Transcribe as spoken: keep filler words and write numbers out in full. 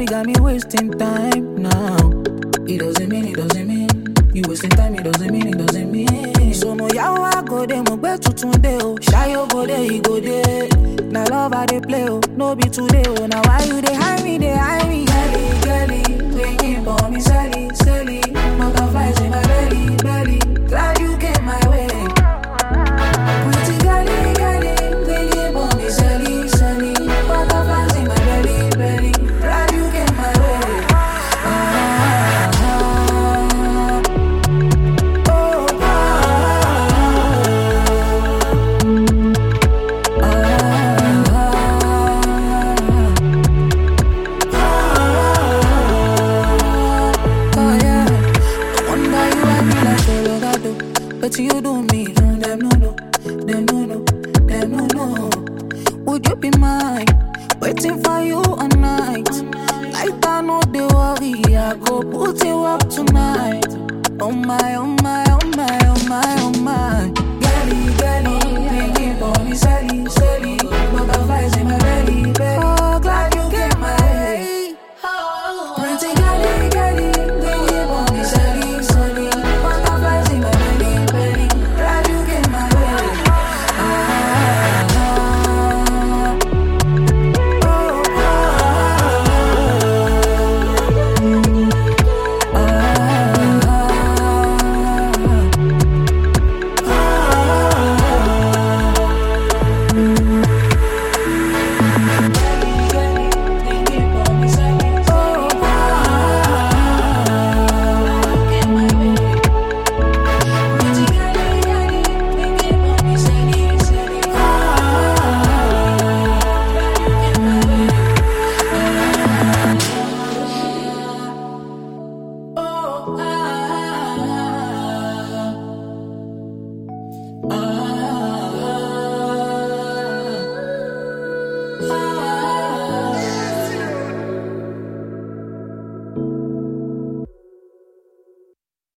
Shawty got me wasting time now. It doesn't mean, it doesn't mean you wasting time, it doesn't mean, it doesn't mean. So no yawa go de mo gbe tutun de o. Shayo go de, he go de. Now love how they play oh, no be today oh. Now why you they hide me, they hide me. Girlie, girlie, thinking for me, Sally, Sally. Butterflies in my belly, belly. Glad you came my way. Pretty girlie, girlie, thinking for me, Sally, Sally. Butterflies in my belly, belly. Glad you came my way. Ah, ah, ah. Oh, ah, ah, ah. But you do me, no, them no, no, them no, no, them no, no. Would you be mine? Waiting for you all night. Like I know they worry, I go put you up tonight. Oh my, oh my,